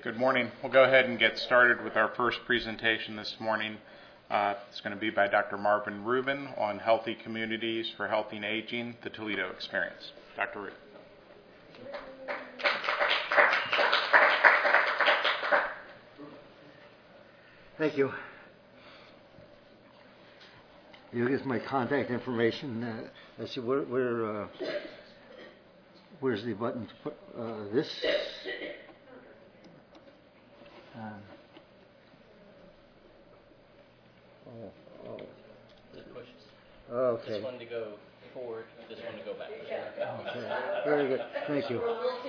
Good morning. We'll go ahead and get started with our first presentation this morning. It's going to be by Dr. Marvin Rubin on Healthy Communities for Healthy Aging, the Toledo Experience. Dr. Rubin. Thank you. Here's my contact information. Let's see, where's the button to put this? Okay. This one to go forward, this one to go back. Okay. Very good. Thank you.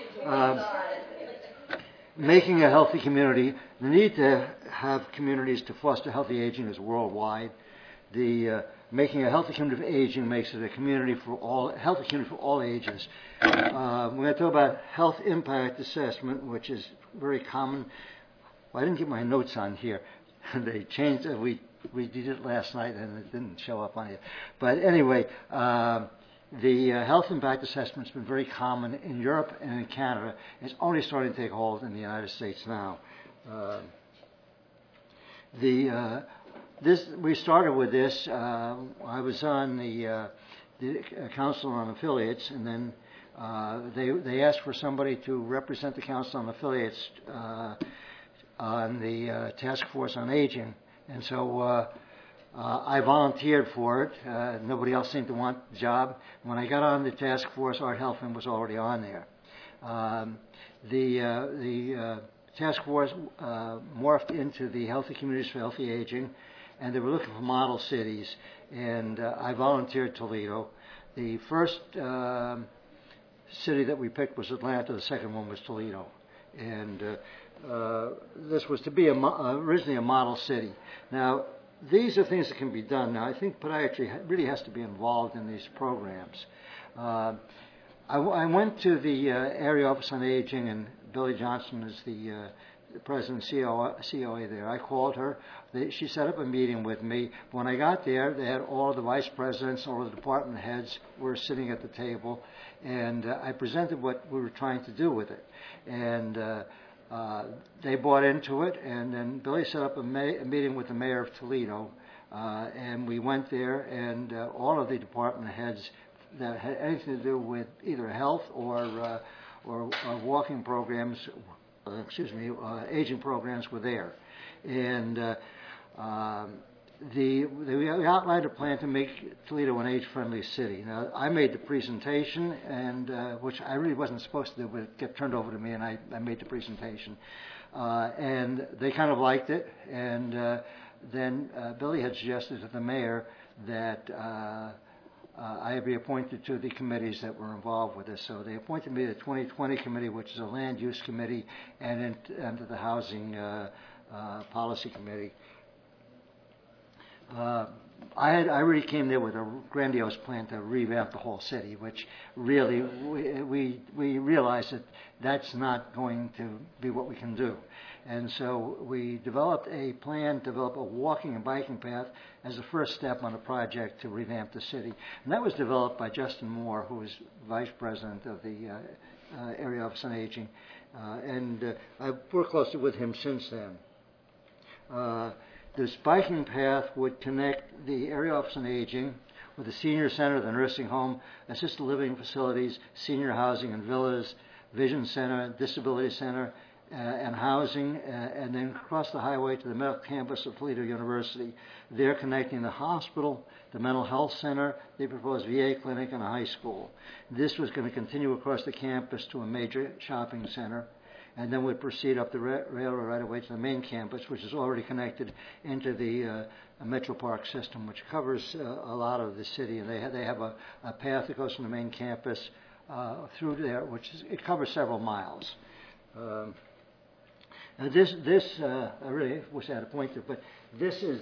Making a healthy community. The need to have communities to foster healthy aging is worldwide. Making a healthy community of aging makes it a community for all, healthy community for all ages. We're going to talk about health impact assessment, which is very common. Well, I didn't get my notes on here. They changed it. We did it last night and it didn't show up on here. But anyway, the health impact assessment has been very common in Europe and in Canada. It's only starting to take hold in the United States now. We started with this. I was on the Council on Affiliates, and then they asked for somebody to represent the Council on Affiliates on the Task Force on Aging. And so I volunteered for it. Nobody else seemed to want the job. When I got on the task force, Art Helfand was already on there. The task force morphed into the Healthy Communities for Healthy Aging, and they were looking for model cities. And I volunteered Toledo. The first city that we picked was Atlanta. The second one was Toledo. And this was to be originally a model city. Now, these are things that can be done. Now, I think podiatry really has to be involved in these programs. I went to the Area Office on Aging, and Billy Johnson is the president and COA there. I called her. She set up a meeting with me. When I got there, they had all the vice presidents, all the department heads were sitting at the table, and I presented what we were trying to do with it. And they bought into it, and then Billy set up a meeting with the mayor of Toledo, and we went there, and all of the department heads that had anything to do with either health or walking programs, aging programs were there. And we outlined a plan to make Toledo an age-friendly city. Now, I made the presentation, and which I really wasn't supposed to do, but it got turned over to me, and I made the presentation. And they kind of liked it, and then Billy had suggested to the mayor that I be appointed to the committees that were involved with this. So they appointed me to the 2020 committee, which is a land use committee, and to the housing policy committee. I really came there with a grandiose plan to revamp the whole city, which really we realized that that's not going to be what we can do. And so we developed a plan, develop a walking and biking path as the first step on a project to revamp the city. And that was developed by Justin Moore, who is vice president of the Area Office on Aging. And I've worked closely with him since then. This biking path would connect the Area Office on Aging with the senior center, the nursing home, assisted living facilities, senior housing and villas, vision center, disability center, and housing, and then cross the highway to the medical campus of Toledo University. They're connecting the hospital, the mental health center, the proposed VA clinic, and a high school. This was going to continue across the campus to a major shopping center, and then would proceed up the railroad right away to the main campus, which is already connected into the Metro Park system, which covers a lot of the city. And they have a path that goes from the main campus through there, it covers several miles. Now this I really wish I had a pointer, but this is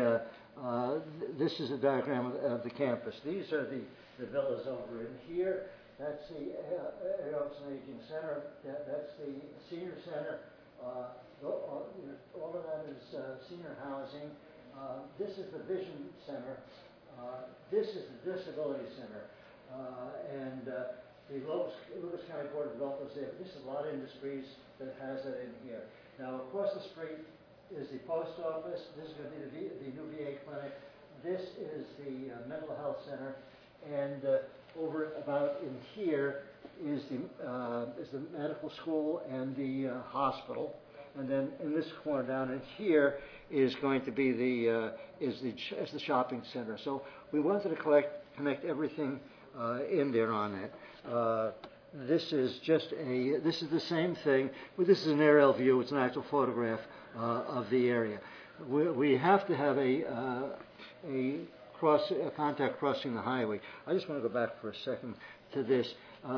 a diagram of the campus. These are the villas over in here. That's the Area Office on Aging Center. That's the senior center. All of that is senior housing. This is the Vision Center. This is the Disability Center. And the Lucas County Board of Developers there. This is a lot of industries that has it in here. Now, across the street is the post office. This is going to be the new VA clinic. This is the mental health center, and over about in here is the medical school and the hospital. And then in this corner down in here is going to be the shopping center. So we wanted to connect everything in there on it. This is the same thing, but this is an aerial view. It's an actual photograph of the area. We have to have a contact crossing the highway. I just want to go back for a second to this.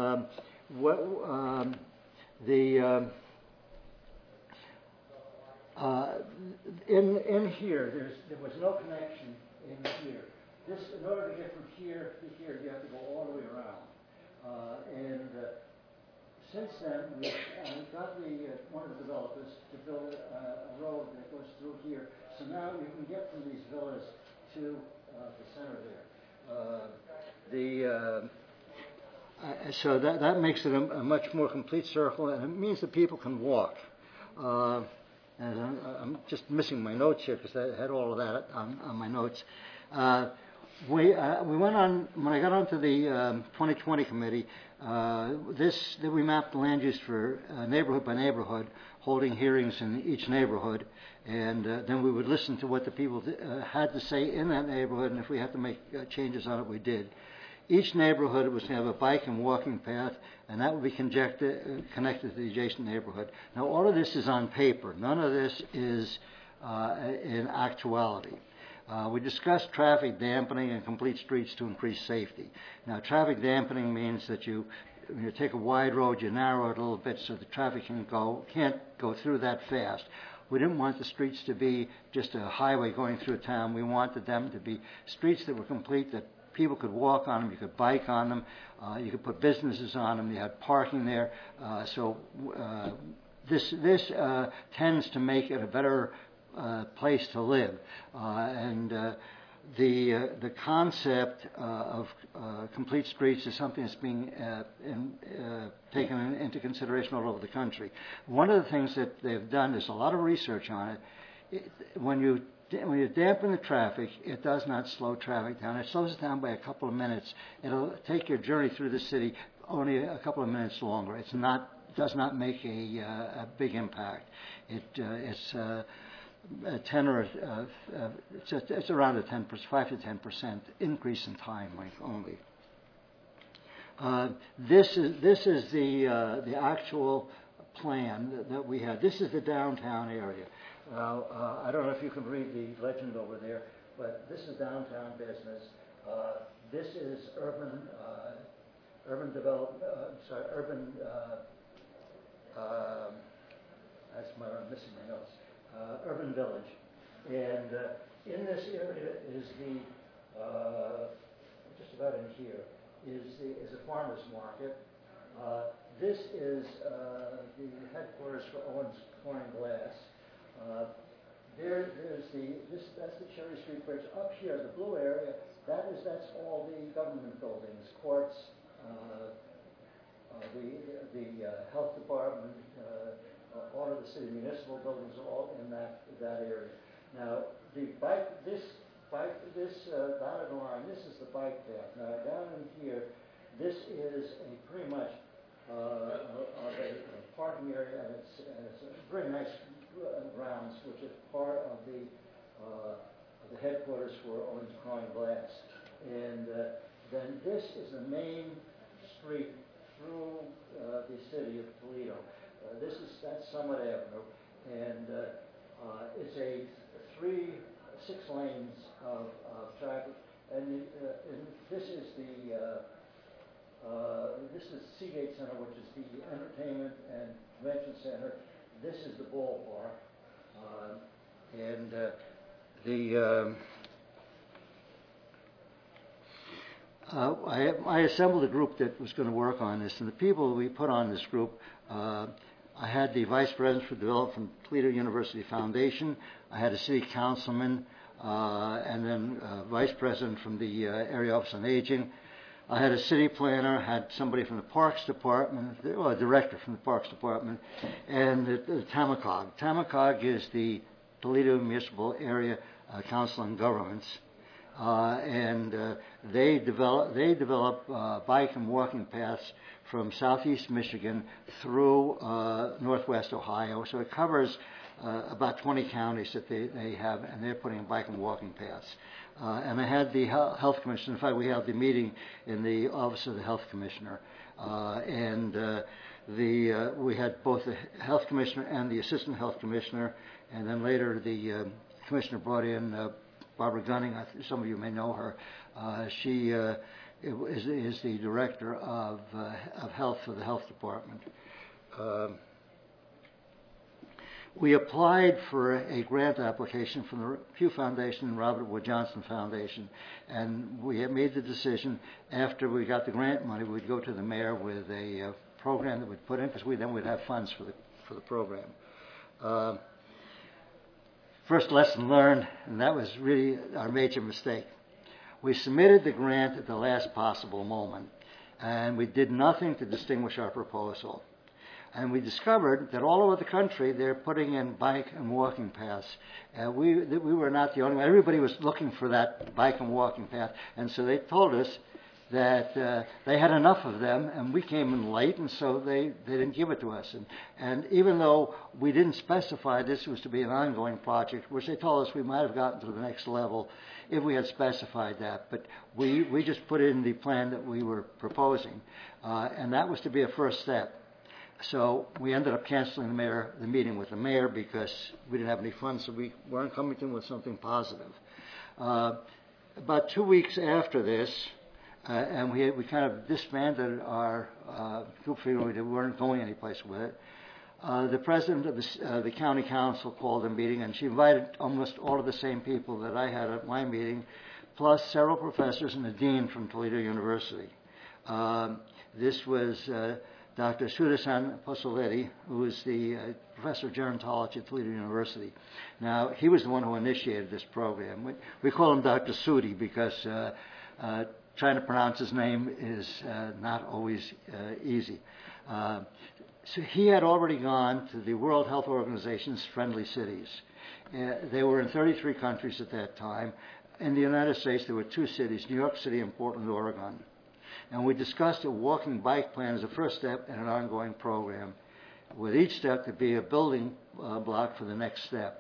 In here, there was no connection in here. In order to get from here to here, you have to go all the way around. Since then, we got one of the developers to build a road that goes through here. So now you can get from these villas to the center there. So that makes it a much more complete circle, and it means that people can walk. And I'm just missing my notes here because I had all of that on my notes. We went on, when I got onto the 2020 committee, we mapped the land use for neighborhood by neighborhood, holding hearings in each neighborhood, and then we would listen to what the people had to say in that neighborhood, and if we had to make changes on it, we did. Each neighborhood was going to have a bike and walking path, and that would be connected to the adjacent neighborhood. Now, all of this is on paper. None of this is in actuality. We discussed traffic dampening and complete streets to increase safety. Now, traffic dampening means that when you take a wide road, you narrow it a little bit so the traffic can't go through that fast. We didn't want the streets to be just a highway going through town. We wanted them to be streets that were complete, that people could walk on them, you could bike on them, you could put businesses on them, you had parking there. This tends to make it a better place to live. The concept of complete streets is something that's being taken into consideration all over the country. One of the things that they've done, there's a lot of research on it. When you dampen the traffic, it does not slow traffic down. It slows it down by a couple of minutes. It'll take your journey through the city only a couple of minutes longer. Does not make a big impact. It's around a 5 to 10% increase in time only. This is the actual plan that we had. This is the downtown area. Now, I don't know if you can read the legend over there, but this is downtown business. This is urban development. I'm missing my notes. Urban village, and in this area is just about in here is a farmers market. This is the headquarters for Owens Corning Glass. That's the Cherry Street Bridge. Up here, the blue area, that's all the government buildings, courts, the health department, all of the city municipal buildings are all in that area. Now, this dotted line, this is the bike path. Now, down in here, this is pretty much a parking area, and it's a very nice grounds, which is part of the headquarters for Owens Corning Glass. And then this is the main street through the city of Toledo. That's Summit Avenue, and it's 6 lanes of traffic. And this is Seagate Center, which is the entertainment and convention center. This is the ballpark, I assembled a group that was going to work on this, and the people we put on this group, I had the vice president for development from Toledo University Foundation, I had a city councilman, and then vice president from the area office on aging. I had a city planner, had somebody from the Parks Department, or a director from the Parks Department, and the TAMACOG. TAMACOG is the Toledo Municipal Area Council on Governments, and they develop bike and walking paths from southeast Michigan through northwest Ohio. So it covers about 20 counties that they have, and they're putting in bike and walking paths. And I had the health commissioner. In fact, we held the meeting in the office of the health commissioner, we had both the health commissioner and the assistant health commissioner, and then later the commissioner brought in Barbara Gunning. Some of you may know her. She is the director of health for the health department. We applied for a grant application from the Pew Foundation and Robert Wood Johnson Foundation, and we had made the decision after we got the grant money, we'd go to the mayor with a program that we'd put in, because then we'd have funds for the program. First lesson learned, and that was really our major mistake. We submitted the grant at the last possible moment, and we did nothing to distinguish our proposal. And we discovered that all over the country they're putting in bike and walking paths. We were not the only one. Everybody was looking for that bike and walking path, and so they told us that they had enough of them, and we came in late, and so they didn't give it to us. And even though we didn't specify this was to be an ongoing project, which they told us we might have gotten to the next level if we had specified that, but we just put in the plan that we were proposing, and that was to be a first step. So we ended up canceling the meeting with the mayor because we didn't have any funds, so we weren't coming to him with something positive. About 2 weeks after this, and we kind of disbanded our group, figuring we weren't going anyplace with it. The president of the county council called a meeting, and she invited almost all of the same people that I had at my meeting, plus several professors and the dean from Toledo University. This was Dr. Sudasan Posoletti, who is the professor of gerontology at Toledo University. Now, he was the one who initiated this program. We call him Dr. Sudi because trying to pronounce his name is not always easy. So he had already gone to the World Health Organization's Friendly Cities. They were in 33 countries at that time. In the United States, there were 2 cities, New York City and Portland, Oregon. And we discussed a walking bike plan as a first step in an ongoing program, with each step to be a building block for the next step.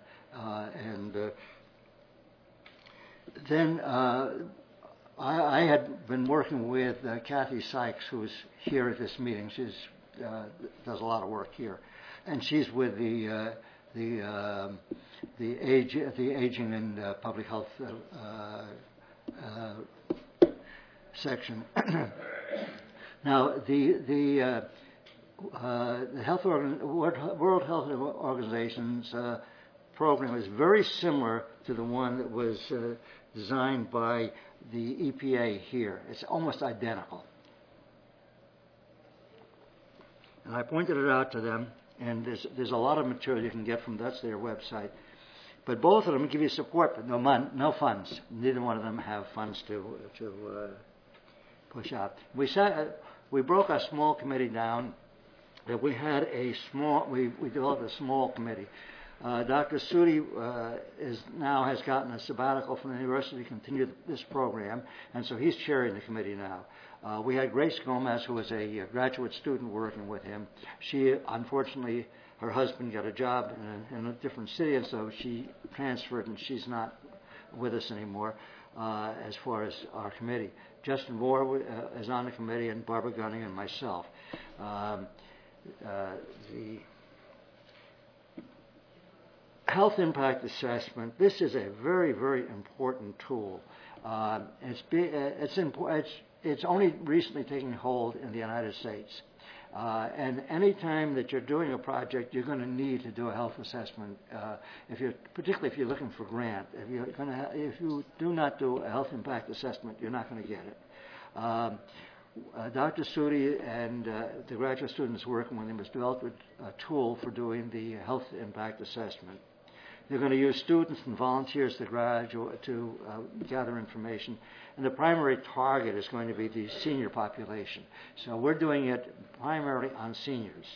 Then I had been working with Kathy Sykes, who's here at this meeting. She does a lot of work here, and she's with the aging and public health section. Now, the World Health Organization's program is very similar to the one that was designed by the EPA here. It's almost identical. And I pointed it out to them, and there's a lot of material you can get from that's their website. But both of them give you support, but no funds. Neither one of them have funds to push out. We broke our small committee down. That we had we developed a small committee. Dr. Sudi has gotten a sabbatical from the university to continue this program, and so he's chairing the committee now. We had Grace Gomez, who was a graduate student working with him. She, unfortunately, her husband got a job in a different city, and so she transferred, and she's not with us anymore as far as our committee. Justin Moore is on the committee, and Barbara Gunning and myself. The health impact assessment, this is a very, very important tool. It's only recently taking hold in the United States. And any time that you're doing a project, you're going to need to do a health assessment. Particularly if you're looking for grant, if you do not do a health impact assessment, you're not going to get it. Dr. Sudi and the graduate students working with him has developed a tool for doing the health impact assessment. They're going to use students and volunteers to gather information. And the primary target is going to be the senior population. So we're doing it primarily on seniors.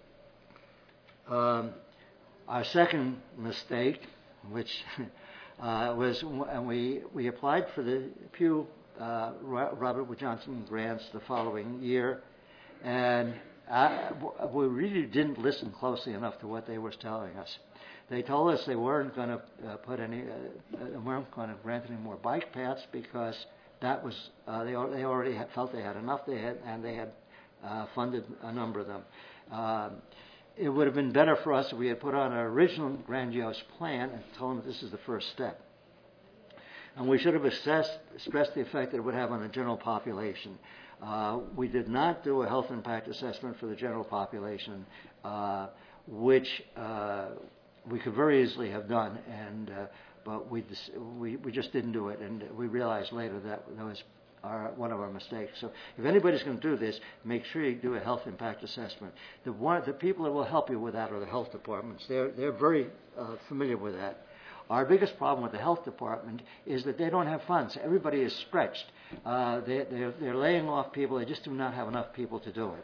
Our second mistake, which was when we applied for the Pew Robert Wood Johnson grants the following year, and we really didn't listen closely enough to what they were telling us. They told us they weren't going to weren't going to grant any more bike paths because that was they already felt they had enough. They had funded a number of them. It would have been better for us if we had put on our original grandiose plan and told them this is the first step. And we should have stressed the effect that it would have on the general population. We did not do a health impact assessment for the general population, which we could very easily have done, but we just didn't do it, and we realized later that was one of our mistakes. So if anybody's going to do this, make sure you do a health impact assessment. The people that will help you with that are the health departments. They're very familiar with that. Our biggest problem with the health department is that they don't have funds. Everybody is stretched. They're laying off people. They just do not have enough people to do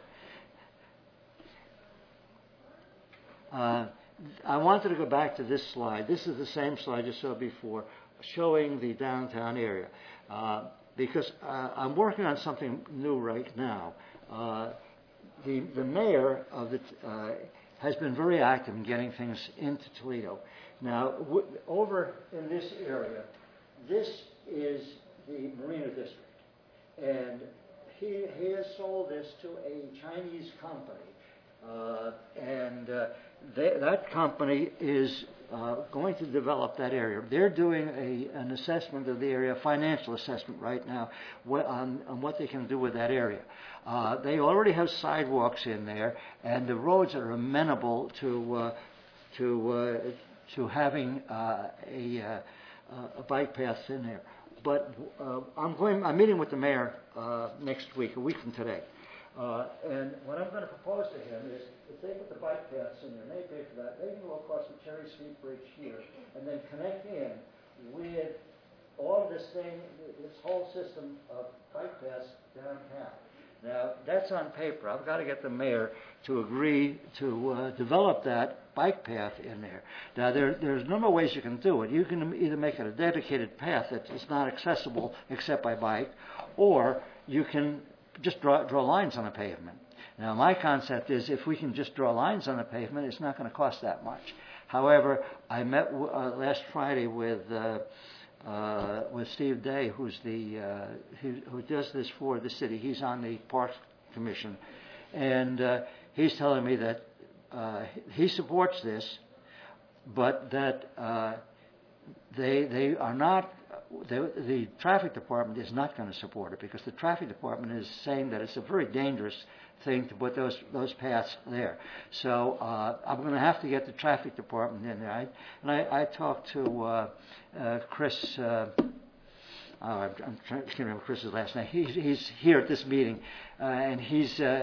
it. I wanted to go back to this slide. This is the same slide you saw before, showing the downtown area. Because I'm working on something new right now. The mayor of has been very active in getting things into Toledo. Now, over in this area, this is the Marina District. And he has sold this to a Chinese company. That company is going to develop that area. They're doing an assessment of the area, a financial assessment right now on what they can do with that area. They already have sidewalks in there, and the roads are amenable to having a bike path in there. But I'm meeting with the mayor next week, a week from today. And what I'm going to propose to him is, if they put the bike paths in there, and they pay for that, they can go across the Cherry Street Bridge here, and then connect in with all of this whole system of bike paths downtown. Now, that's on paper. I've got to get the mayor to agree to develop that bike path in there. Now, there's a number of ways you can do it. You can either make it a dedicated path that is not accessible except by bike, or you can just draw lines on the pavement. Now, my concept is if we can just draw lines on the pavement, it's not going to cost that much. However, I met last Friday with Steve Day, who does this for the city. He's on the Parks Commission, and he's telling me that he supports this, but that they are not. The traffic department is not going to support it because the traffic department is saying that it's a very dangerous thing to put those paths there. So I'm going to have to get the traffic department in there. I talked to Chris. I'm trying to remember Chris's last name. He's here at this meeting, and he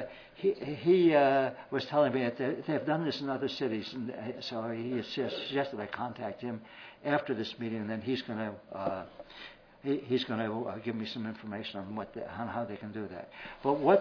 was telling me that they've done this in other cities, and so he suggested I contact him after this meeting, and then he's going to give me some information on how they can do that. But what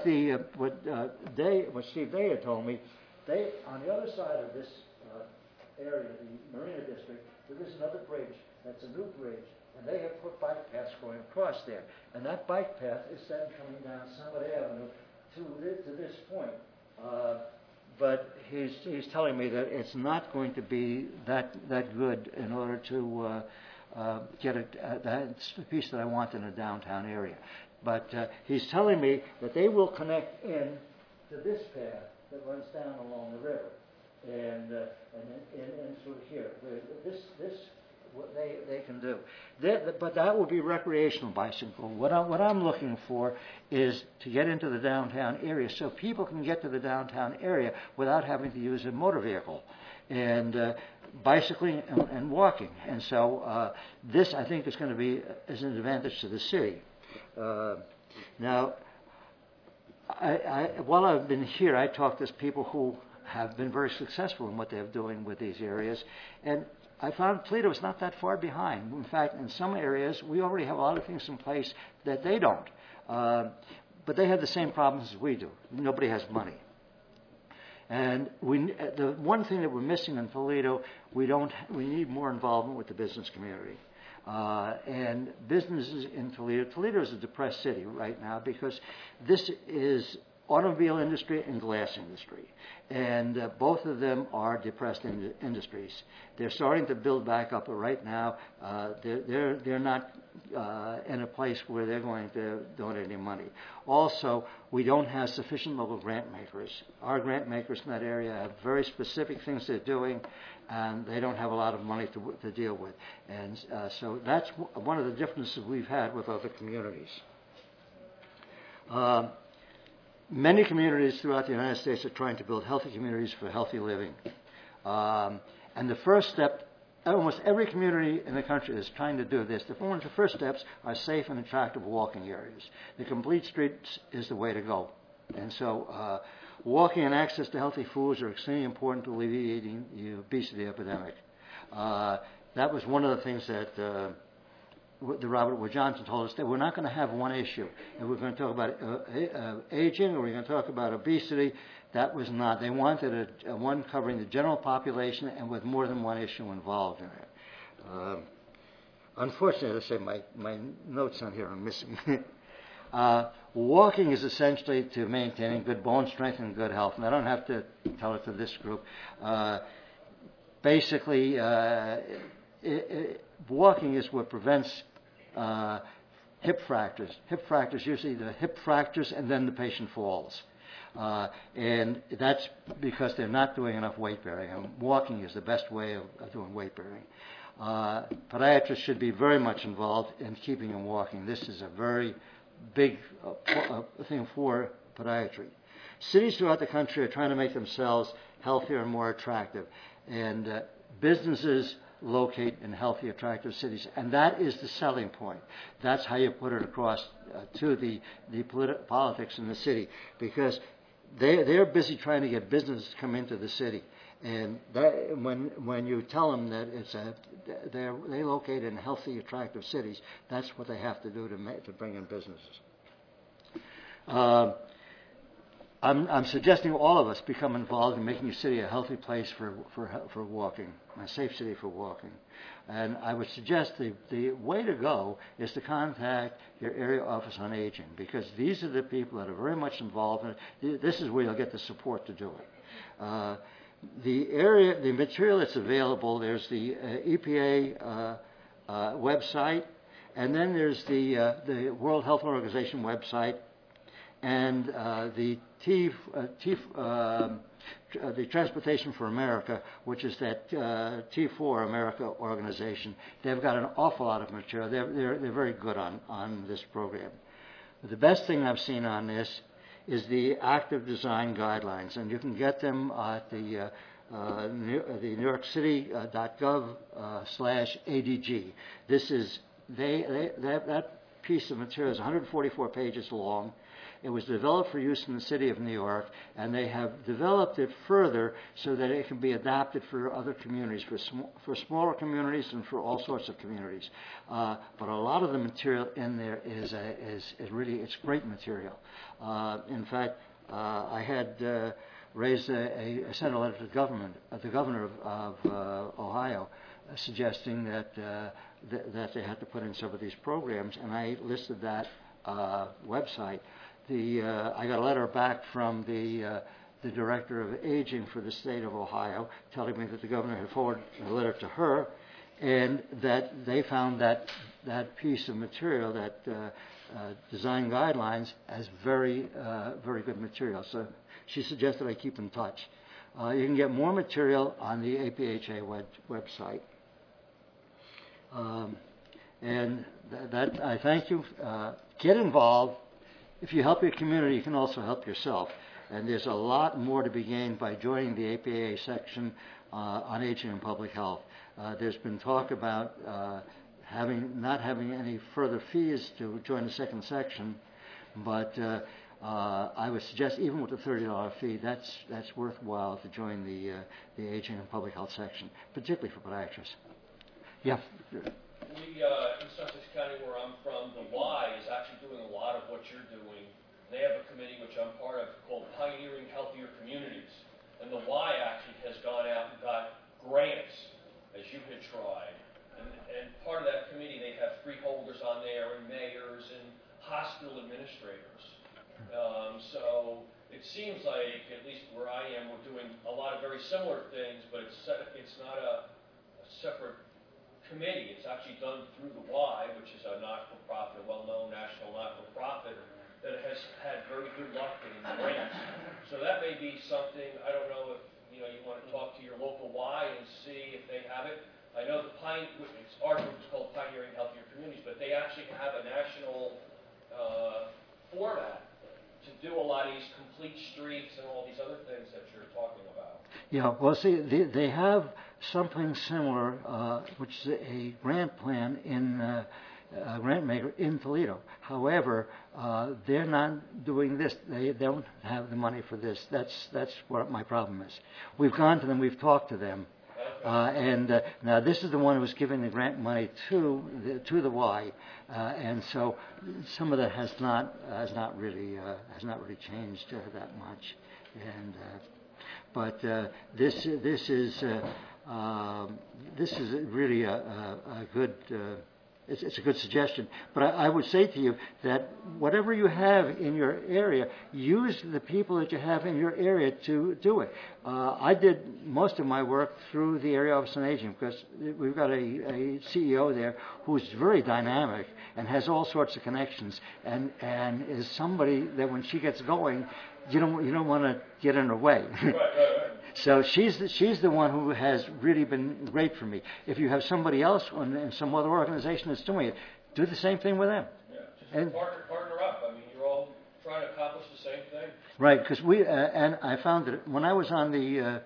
Steve Day had told me, on the other side of this area, the Marina District, there is another bridge. That's a new bridge, and they have put bike paths going across there. And that bike path is then coming down Summit Avenue to this point. But he's telling me that it's not going to be that good in order to get that's the piece that I want in the downtown area. But he's telling me that they will connect in to this path that runs down along the river, and through here. This what they can do. But that will be recreational bicycle. What I'm looking for is to get into the downtown area so people can get to the downtown area without having to use a motor vehicle, and bicycling and walking. And so this, I think, is going to be as an advantage to the city. Now, while I've been here, I talked to people who have been very successful in what they're doing with these areas, and I found Toledo is not that far behind. In fact, in some areas, we already have a lot of things in place that they don't. But they have the same problems as we do. Nobody has money. And the one thing that we're missing in Toledo, we need more involvement with the business community. And businesses in Toledo is a depressed city right now because this is automobile industry and glass industry. And both of them are depressed industries. They're starting to build back up, but right now they're not in a place where they're going to donate any money. Also, we don't have sufficient local grant makers. Our grant makers in that area have very specific things they're doing, and they don't have a lot of money to deal with. And so that's one of the differences we've had with other communities. Many communities throughout the United States are trying to build healthy communities for healthy living. And the first step, almost every community in the country is trying to do this. One of the first steps are safe and attractive walking areas. The complete streets is the way to go. And so walking and access to healthy foods are extremely important to alleviating the obesity epidemic. That was one of the things that the Robert Wood Johnson told us, that we're not going to have one issue. And we're going to talk about aging, or we're going to talk about obesity. That was not. They wanted one covering the general population and with more than one issue involved in it. Unfortunately, I say my notes on here are missing. Walking is essentially to maintaining good bone strength and good health. And I don't have to tell it to this group. Basically, walking is what prevents hip fractures. Hip fractures, usually the hip fractures and then the patient falls. And that's because they're not doing enough weight bearing. And walking is the best way of doing weight bearing. Podiatrists should be very much involved in keeping them walking. This is a very big thing for podiatry. Cities throughout the country are trying to make themselves healthier and more attractive. And businesses locate in healthy, attractive cities. And that is the selling point. That's how you put it across to the politics in the city, because they're busy trying to get business to come into the city. And that, when you tell them that they locate in healthy, attractive cities, that's what they have to do to bring in businesses. I'm suggesting all of us become involved in making the city a healthy place for walking, a safe city for walking. And I would suggest the way to go is to contact your area office on aging, because these are the people that are very much involved in it. This is where you'll get the support to do it. The material that's available, there's the EPA website, and then there's the World Health Organization website, and the Transportation for America, which is that T4 America organization. They've got an awful lot of material. They're very good on this program. But the best thing I've seen on this is the active design guidelines, and you can get them at the NewYorkCity.gov/ADG. This is that piece of material is 144 pages long. It was developed for use in the city of New York, and they have developed it further so that it can be adapted for other communities, for smaller communities and for all sorts of communities. But a lot of the material in there is really, it's great material. In fact, I had sent a letter to the governor of Ohio, suggesting that they had to put in some of these programs, and I listed that website. I got a letter back from the director of aging for the state of Ohio, telling me that the governor had forwarded a letter to her, and that they found that piece of material, that design guidelines, as very good material. So she suggested I keep in touch. You can get more material on the APHA website. And that I thank you. Get involved. If you help your community, you can also help yourself. And there's a lot more to be gained by joining the APA section on aging and public health. There's been talk about not having any further fees to join the second section, but I would suggest, even with the $30 fee, that's worthwhile to join the Aging and Public Health section, particularly for podiatrists. Yeah. We, in Sussex County, where I'm from, the Y is actually doing a lot of what you're doing. They have a committee, which I'm part of, called Pioneering Healthier Communities. And the Y actually has gone out and got grants, as you had tried. And part of that committee, they have freeholders on there, and mayors, and hospital administrators. So it seems like, at least where I am, we're doing a lot of very similar things, but it's not a separate committee. It's actually done through the Y, which is a not-for-profit, a well-known national not-for-profit that has had very good luck getting grants. So that may be something. I don't know if you want to talk to your local Y and see if they have it. I know our group is called Pioneering Healthier Communities, but they actually have a national format to do a lot of these complete streets and all these other things that you're talking about. Yeah, well, see, they have something similar, which is a grant plan in a grant maker in Toledo. However, they're not doing this. They don't have the money for this. That's what my problem is. We've gone to them. We've talked to them. And now this is the one who was giving the grant money to the Y, and so some of that has not really changed that much. And but this is really a good. It's a good suggestion, but I would say to you that whatever you have in your area, use the people that you have in your area to do it. I did most of my work through the Area Office on Aging because we've got a CEO there who's very dynamic and has all sorts of connections, and is somebody that when she gets going, you don't want to get in her way. Right. So she's the one who has really been great for me. If you have somebody else in some other organization that's doing it, do the same thing with them. Yeah, just partner up. I mean, you're all trying to accomplish the same thing. Right, because we and I found that when I was on the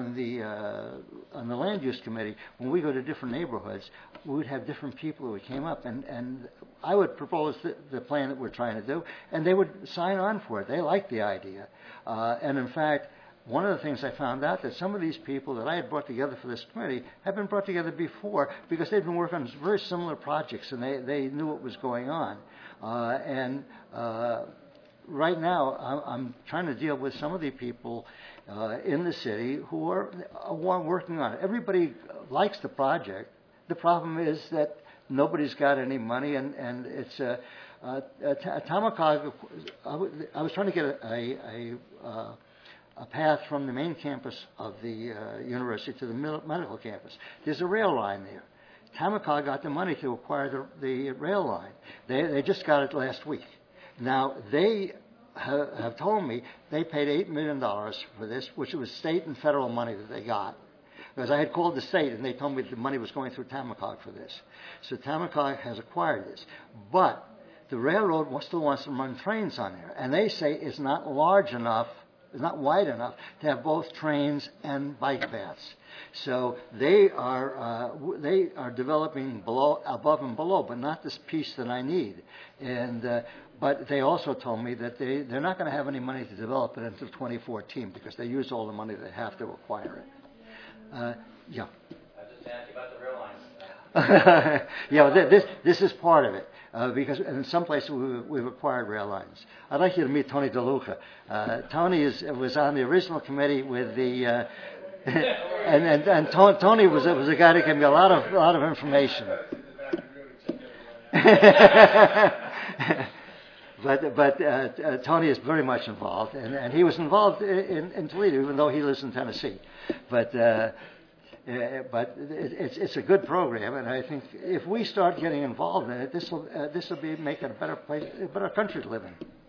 land use committee, when we go to different neighborhoods, we would have different people who came up, and I would propose the plan that we're trying to do, and they would sign on for it. They liked the idea, and in fact, one of the things I found out that some of these people that I had brought together for this committee had been brought together before because they'd been working on very similar projects and they knew what was going on. Right now, I'm trying to deal with some of the people in the city who are working on it. Everybody likes the project. The problem is that nobody's got any money, and it's Tamacog. I was trying to get a path from the main campus of the university to the medical campus. There's a rail line there. Tamacog got the money to acquire the rail line. They just got it last week. Now, they have told me they paid $8 million for this, which was state and federal money that they got. Because I had called the state, and they told me the money was going through Tamacog for this. So Tamacog has acquired this. But the railroad still wants to run trains on there. And they say it's not large enough, it's not wide enough to have both trains and bike paths. So they are developing above and below, but not this piece that I need. And but they also told me that they're not going to have any money to develop it until 2014 because they use all the money they have to acquire it. Yeah. I was just asking about the rail lines. Yeah, this is part of it because in some places we've acquired rail lines. I'd like you to meet Tony DeLuca. Tony was on the original committee with the and Tony was a guy that gave me a lot of information. But Tony is very much involved, and he was involved in Toledo, even though he lives in Tennessee. But it's a good program, and I think if we start getting involved in it, this will be make it a better place, a better country to live in.